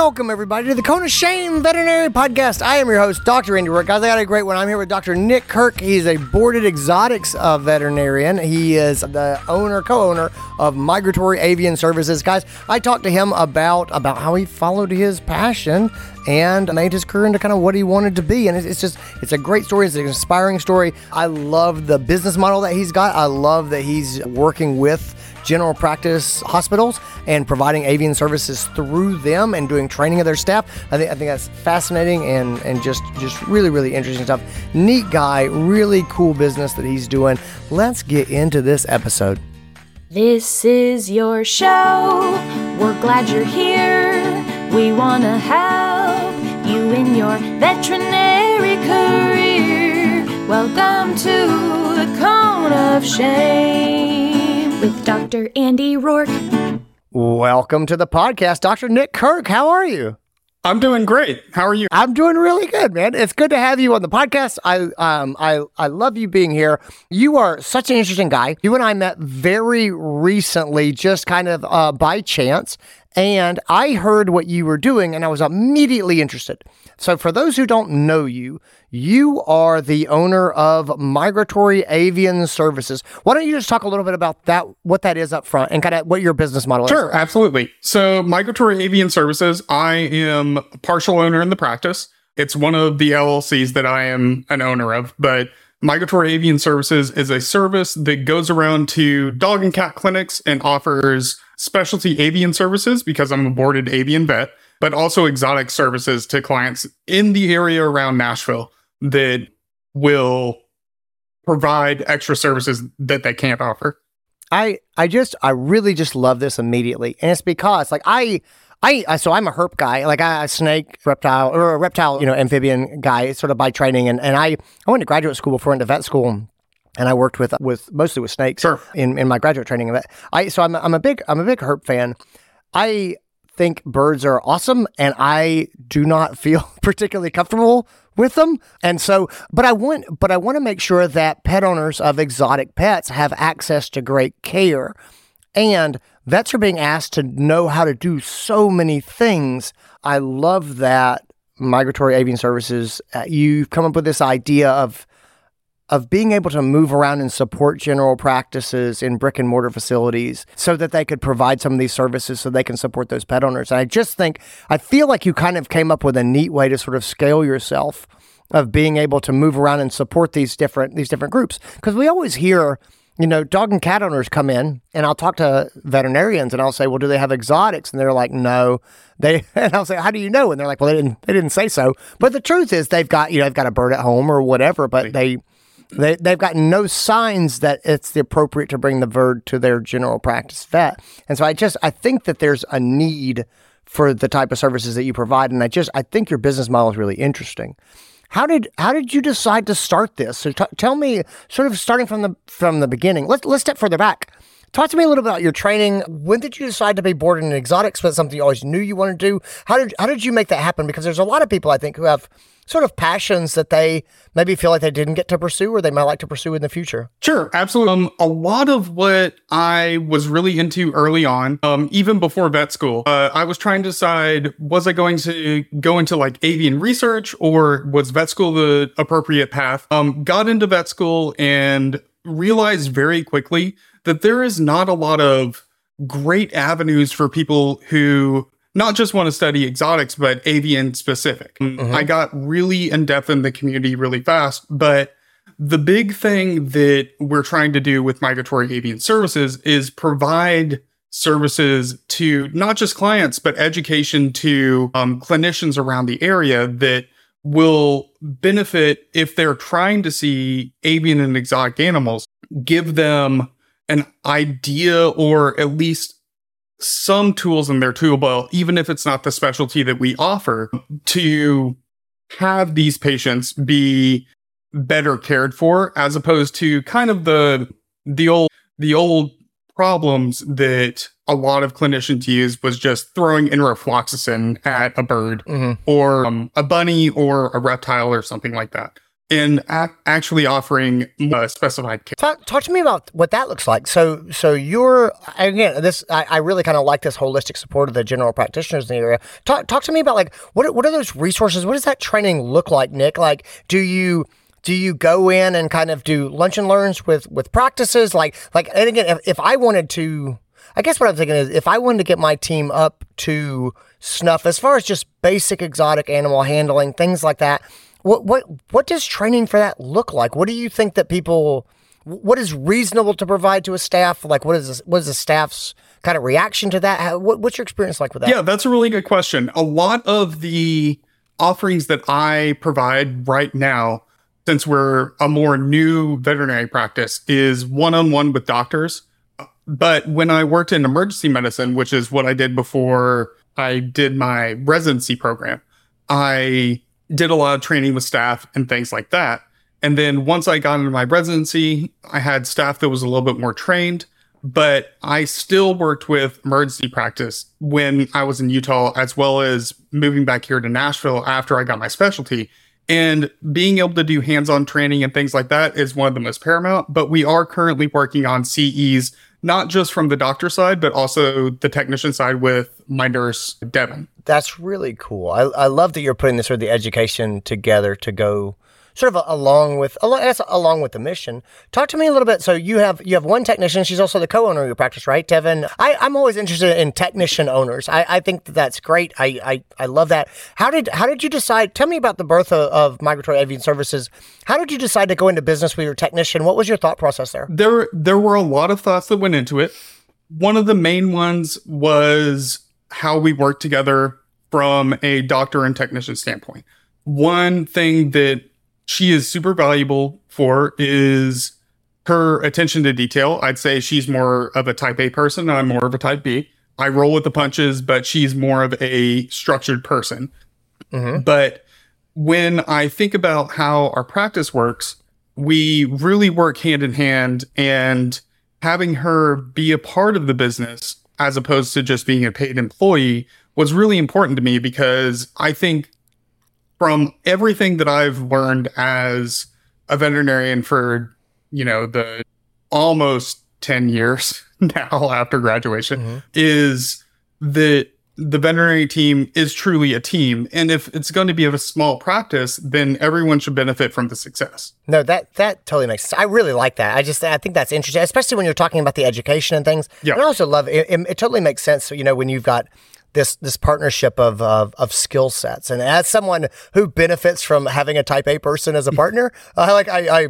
Welcome, everybody, to the Kona Shane Veterinary Podcast. I am your host, Dr. Andy Roark. Guys, I got a great one. I'm here with Dr. Nick Kirk. He's a boarded exotics veterinarian. He is the co-owner of Migratory Avian Services. Guys, I talked to him about how he followed his passion and made his career into kind of what he wanted to be. And it's a great story. It's an inspiring story. I love the business model that he's got. I love that he's working with general practice hospitals and providing avian services through them and doing training of their staff. I think that's fascinating and just really, really interesting stuff. Neat guy, really cool business that he's doing. Let's get into this episode. This is your show. We're glad you're here. We want to help you in your veterinary career. Welcome to the Cone of Shame with Dr. Andy Roark. Welcome to the podcast, Dr. Nick Kirk. How are you? I'm doing great. How are you? I'm doing really good, man. It's good to have you on the podcast. I love you being here. You are such an interesting guy. You and I met very recently, just kind of by chance, and I heard what you were doing, and I was immediately interested. So for those who don't know you, you are the owner of Migratory Avian Services. Why don't you just talk a little bit about that, what that is up front, and kind of what your business model is? Sure, absolutely. So Migratory Avian Services, I am a partial owner in the practice. It's one of the LLCs that I am an owner of, but Migratory Avian Services is a service that goes around to dog and cat clinics and offers specialty avian services because I'm a boarded avian vet, but also exotic services to clients in the area around Nashville that will provide extra services that they can't offer. I really just love this immediately. And it's because so I'm a herp guy, like a snake reptile amphibian guy sort of by training. And I went to graduate school before I went to vet school. And I worked with mostly with snakes in my graduate training. I'm a big herp fan. I think birds are awesome, and I do not feel particularly comfortable with them. And so, but I want to make sure that pet owners of exotic pets have access to great care. And vets are being asked to know how to do so many things. I love that Migratory Avian Services, you've come up with this idea of being able to move around and support general practices in brick and mortar facilities so that they could provide some of these services so they can support those pet owners. And I feel like you kind of came up with a neat way to sort of scale yourself of being able to move around and support these different groups. Because we always hear, dog and cat owners come in, and I'll talk to veterinarians and I'll say, well, do they have exotics? And they're like, no. And I'll say, how do you know? And they're like, well, they didn't say so. But the truth is they've got a bird at home or whatever, but they've got no signs that it's appropriate to bring the bird to their general practice vet. And so I think that there's a need for the type of services that you provide. And I think your business model is really interesting. How did you decide to start this? So tell me, sort of starting from the beginning. Let's step further back. Talk to me a little bit about your training. when did you decide to be boarded in exotics? Was it something you always knew you wanted to do? How did you make that happen? Because there's a lot of people, I think, who have sort of passions that they maybe feel like they didn't get to pursue or they might like to pursue in the future. Sure, absolutely. A lot of what I was really into early on, even before vet school, I was trying to decide, was I going to go into like avian research or was vet school the appropriate path? Got into vet school and realized very quickly that there is not a lot of great avenues for people who not just want to study exotics, but avian specific. Mm-hmm. I got really in depth in the community really fast, but the big thing that we're trying to do with Migratory Avian Services is provide services to not just clients, but education to clinicians around the area that will benefit if they're trying to see avian and exotic animals, give them an idea or at least some tools in their tool belt, even if it's not the specialty that we offer, to have these patients be better cared for, as opposed to kind of the old problems that a lot of clinicians use was just throwing enrofloxacin at a bird or a bunny or a reptile or something like that. and actually offering specified care. Talk to me about what that looks like. So you're, again, this, I really kind of like this holistic support of the general practitioners in the area. Talk to me about like, what are those resources? What does that training look like, Nick? Like, do you go in and kind of do lunch and learns with practices? Like, and again, if I wanted to, I guess what I'm thinking is if I wanted to get my team up to snuff as far as just basic exotic animal handling, things like that, what does training for that look like? What do you think that what is reasonable to provide to a staff? Like, what is the staff's kind of reaction to that? What's your experience like with that? Yeah, that's a really good question. A lot of the offerings that I provide right now, since we're a more new veterinary practice, is one-on-one with doctors. But when I worked in emergency medicine, which is what I did before I did my residency program, I did a lot of training with staff and things like that. And then once I got into my residency, I had staff that was a little bit more trained, but I still worked with emergency practice when I was in Utah, as well as moving back here to Nashville after I got my specialty. And being able to do hands-on training and things like that is one of the most paramount. But we are currently working on CEs, not just from the doctor side, but also the technician side with my nurse, Devin. That's really cool. I love that you're putting this sort of the education together to go sort of along with the mission. Talk to me a little bit. So you have one technician. She's also the co-owner of your practice, right, Devin? I'm always interested in technician owners. I think that's great. I love that. How did you decide? Tell me about the birth of Migratory Avian Services. How did you decide to go into business with your technician? What was your thought process there? There were a lot of thoughts that went into it. One of the main ones was how we work together from a doctor and technician standpoint. One thing that she is super valuable for is her attention to detail. I'd say she's more of a type A person. I'm more of a type B. I roll with the punches, but she's more of a structured person. Mm-hmm. But when I think about how our practice works, we really work hand in hand, and having her be a part of the business as opposed to just being a paid employee was really important to me, because I think from everything that I've learned as a veterinarian for, the almost 10 years now after graduation, mm-hmm. is that the veterinary team is truly a team. And if it's going to be a small practice, then everyone should benefit from the success. No, that totally makes sense. I really like that. I think that's interesting, especially when you're talking about the education and things. Yeah. And I also love it. It totally makes sense. When you've got this partnership of skill sets. And as someone who benefits from having a type A person as a partner, I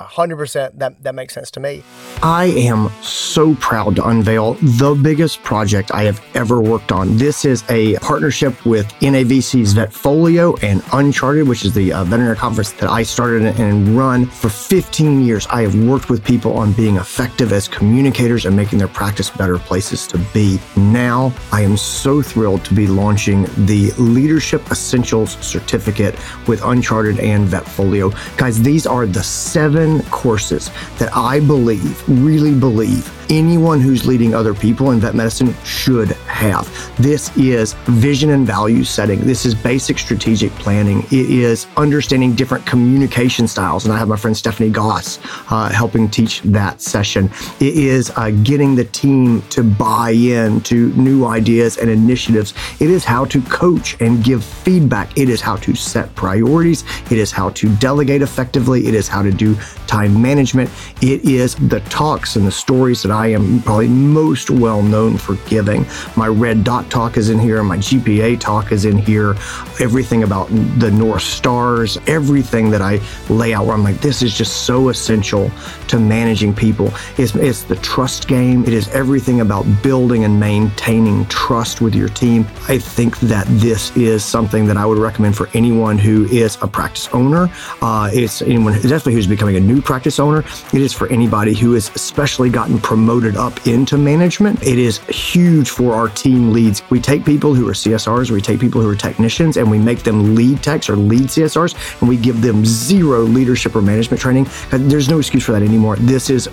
100%, that makes sense to me. I am so proud to unveil the biggest project I have ever worked on. This is a partnership with NAVC's Vetfolio and Uncharted, which is the veterinary conference that I started and run. For 15 years, I have worked with people on being effective as communicators and making their practice better places to be. Now, I am so thrilled to be launching the Leadership Essentials Certificate with Uncharted and Vetfolio. Guys, these are the 7 courses that I really believe anyone who's leading other people in vet medicine should have. This is vision and value setting. This is basic strategic planning. It is understanding different communication styles. And I have my friend Stephanie Goss helping teach that session. It is getting the team to buy in to new ideas and initiatives. It is how to coach and give feedback. It is how to set priorities. It is how to delegate effectively. It is how to do time management. It is the talks and the stories that I am probably most well known for giving. My Red Dot talk is in here. My GPA talk is in here. Everything about the North Stars, everything that I lay out where I'm like, this is just so essential to managing people. It's the trust game. It is everything about building and maintaining trust with your team. I think that this is something that I would recommend for anyone who is a practice owner. It's anyone definitely who's becoming a new practice owner. It is for anybody who has especially gotten promoted up into management. It is huge for our team leads. We take people who are CSRs, we take people who are technicians, and we make them lead techs or lead CSRs, and we give them zero leadership or management training. There's no excuse for that anymore. This is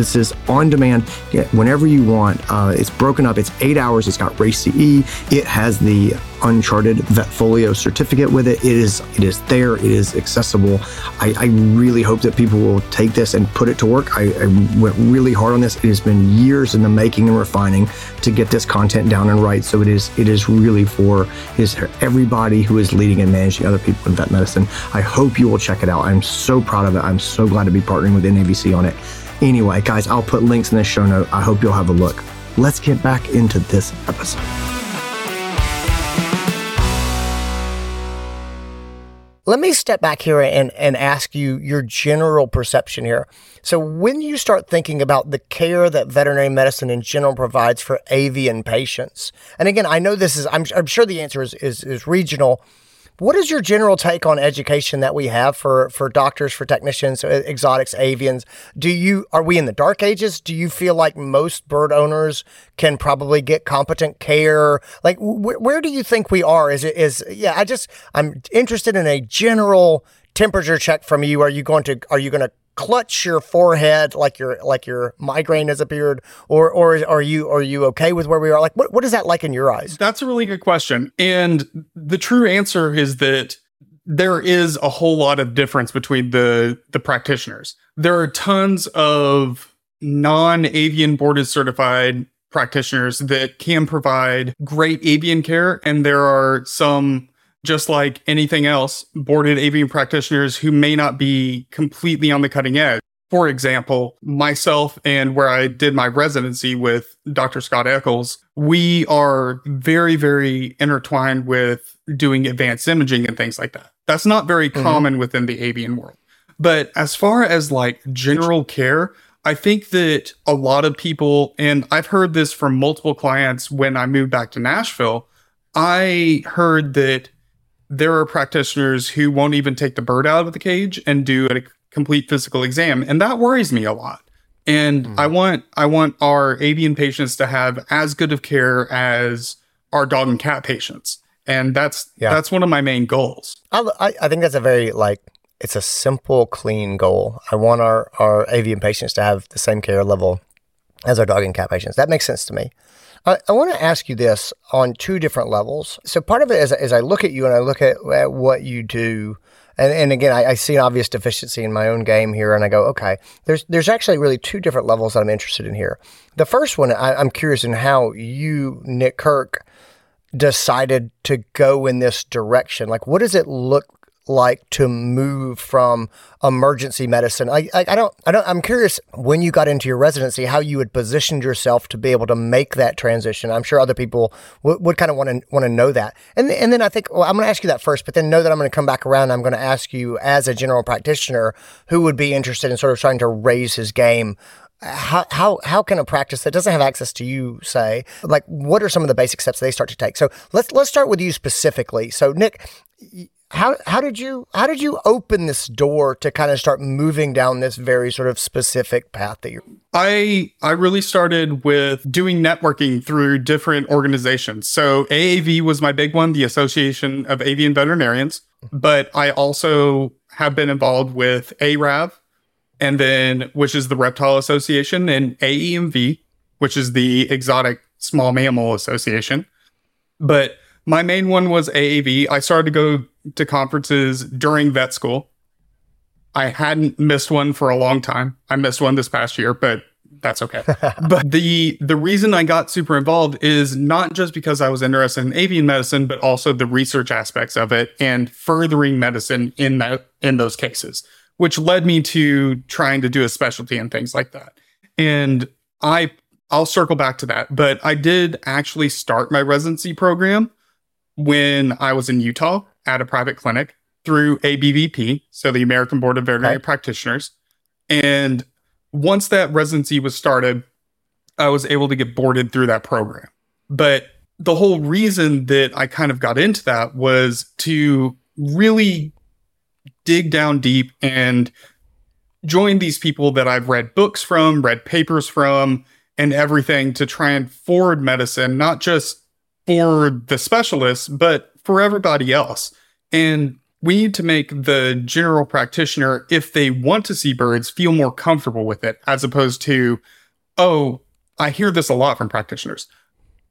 on demand whenever you want. It's broken up. It's 8 hours. It's got RACE CE. It has the Uncharted Vetfolio certificate with it. It is there. It is accessible. I really hope that people will take this and put it to work. I went really hard on this. It has been years in the making and refining to get this content down and right. So it is really for everybody who is leading and managing other people in vet medicine. I hope you will check it out. I'm so proud of it. I'm so glad to be partnering with NAVC on it. Anyway, guys, I'll put links in the show note. I hope you'll have a look. Let's get back into this episode. Let me step back here and ask you your general perception here. So when you start thinking about the care that veterinary medicine in general provides for avian patients, and again, I know this is, I'm sure the answer is regional. What is your general take on education that we have for doctors, for technicians, exotics, avians? Are we in the dark ages? Do you feel like most bird owners can probably get competent care? Like, where do you think we are? I'm interested in a general temperature check from you. Are you going to clutch your forehead like your migraine has appeared, or are you okay with where we are? Like, what is that like in your eyes? That's a really good question. And the true answer is that there is a whole lot of difference between the practitioners. There are tons of non-avian boarded certified practitioners that can provide great avian care. And there are some, just like anything else, boarded avian practitioners who may not be completely on the cutting edge. For example, myself and where I did my residency with Dr. Scott Eccles, we are very, very intertwined with doing advanced imaging and things like that. That's not very common within the avian world. But as far as like general care, I think that a lot of people, and I've heard this from multiple clients when I moved back to Nashville, I heard that there are practitioners who won't even take the bird out of the cage and do a complete physical exam. And that worries me a lot. And I want our avian patients to have as good of care as our dog and cat patients. And that's one of my main goals. I think that's a very, it's a simple, clean goal. I want our avian patients to have the same care level as our dog and cat patients. That makes sense to me. I want to ask you this on two different levels. So part of it is, as I look at you and I look at what you do, and again, I see an obvious deficiency in my own game here, and I go, okay, there's actually really two different levels that I'm interested in here. The first one, I'm curious in how you, Nick Kirk, decided to go in this direction. Like, what does it look like to move from emergency medicine? I'm curious, when you got into your residency, how you had positioned yourself to be able to make that transition. I'm sure other people would kind of want to know that. And then I think, well, I'm going to ask you that first, but then know that I'm going to come back around. I'm going to ask you, as a general practitioner who would be interested in sort of trying to raise his game, how can a practice that doesn't have access to you, say, like, what are some of the basic steps they start to take? So let's start with you specifically. So Nick, How did you open this door to kind of start moving down this very sort of specific path that you're? I really started with doing networking through different organizations. So AAV was my big one, the Association of Avian Veterinarians. But I also have been involved with ARAV, and then, which is the Reptile Association, and AEMV, which is the Exotic Small Mammal Association. But my main one was AAV. I started to go to conferences during vet school. I hadn't missed one for a long time. I missed one this past year, but that's okay. But the reason I got super involved is not just because I was interested in avian medicine, but also the research aspects of it and furthering medicine in those cases, which led me to trying to do a specialty and things like that. And I'll circle back to that, but I did actually start my residency program when I was in Utah at a private clinic through ABVP, so the American Board of Veterinary Practitioners. And once that residency was started, I was able to get boarded through that program. But the whole reason that I kind of got into that was to really dig down deep and join these people that I've read books from, read papers from, and everything to try and forward medicine, not just for the specialists, but for everybody else. And we need to make the general practitioner, if they want to see birds, feel more comfortable with it, as opposed to, oh, I hear this a lot from practitioners.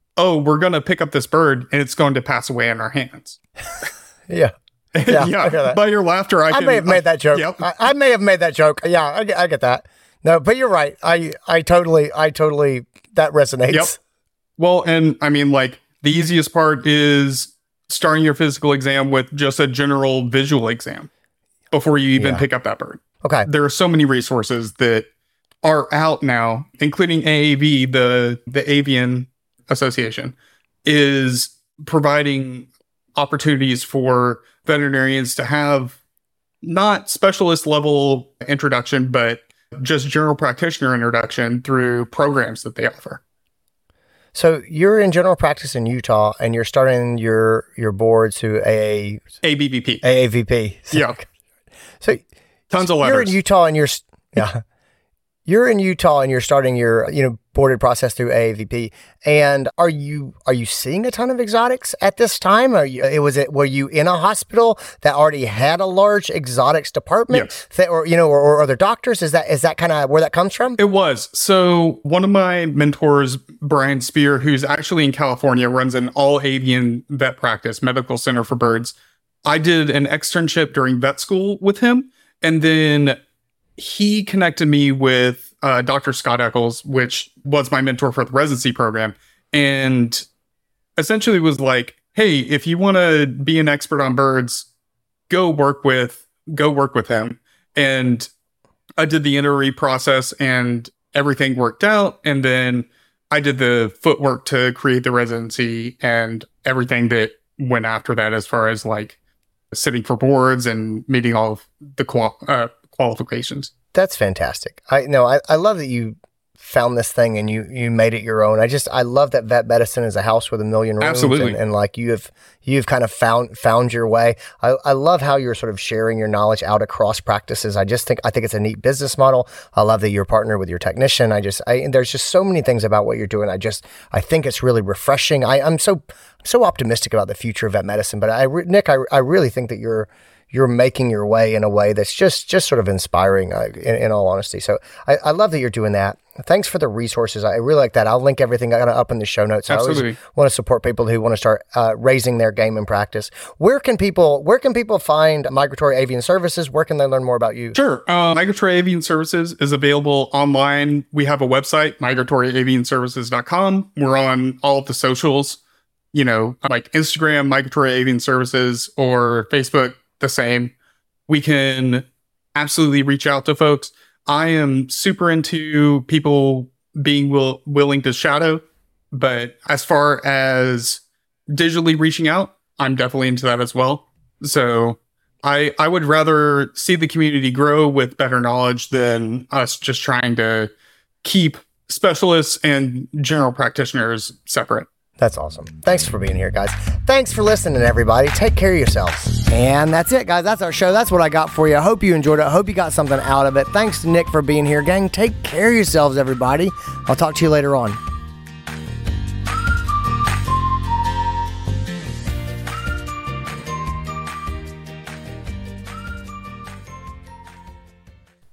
oh, we're going to pick up this bird and it's going to pass away in our hands. Yeah. Yeah. Yeah. I get that. By your laughter, I may have made that joke. Yep. I may have made that joke. Yeah, I get that. No, but you're right. I totally, that resonates. Yep. Well, and I mean, like, the easiest part is starting your physical exam with just a general visual exam before you even pick up that bird. Okay. There are so many resources that are out now, including AAV, the Avian Association, is providing opportunities for veterinarians to have not specialist level introduction, but just general practitioner introduction through programs that they offer. So you're in general practice in Utah, and you're starting your board to ABVP. AAVP. Yeah. So Tons of letters. You're in Utah, and you're in Utah, and you're starting your boarded process through AAVP. And are you seeing a ton of exotics at this time? Were you in a hospital that already had a large exotics department? Yes. Or other doctors? Is that kind of where that comes from? It was. So one of my mentors, Brian Spear, who's actually in California, runs an all avian vet practice, medical center for birds. I did an externship during vet school with him. And then he connected me with Dr. Scott Eccles, which was my mentor for the residency program, and essentially was like, hey, if you want to be an expert on birds, go work with him. And I did the interview process and everything worked out. And then I did the footwork to create the residency and everything that went after that, as far as like sitting for boards and meeting all of the qualifications. That's fantastic. I love that you found this thing and you made it your own. I love that vet medicine is a house with a million rooms. Absolutely. And like you've kind of found your way. I love how you're sort of sharing your knowledge out across practices. I think it's a neat business model. I love that you're partnered with your technician. There's just so many things about what you're doing. I think it's really refreshing. I'm so optimistic about the future of vet medicine, but Nick, I really think that you're making your way in a way that's just sort of inspiring, in all honesty. So I love that you're doing that. Thanks for the resources. I really like that. I'll link everything up in the show notes. Absolutely. I always want to support people who want to start raising their game in practice. Where can people find Migratory Avian Services? Where can they learn more about you? Sure. Migratory Avian Services is available online. We have a website, migratoryavianservices.com. We're on all of the socials, like Instagram, Migratory Avian Services, or Facebook, the same. We can absolutely reach out to folks. I am super into people being willing to shadow, but as far as digitally reaching out, I'm definitely into that as well. So I would rather see the community grow with better knowledge than us just trying to keep specialists and general practitioners separate. That's awesome. Thanks for being here, guys. Thanks for listening, everybody. Take care of yourselves. And that's it, guys. That's our show. That's what I got for you. I hope you enjoyed it. I hope you got something out of it. Thanks to Nick for being here. Gang, take care of yourselves, everybody. I'll talk to you later on.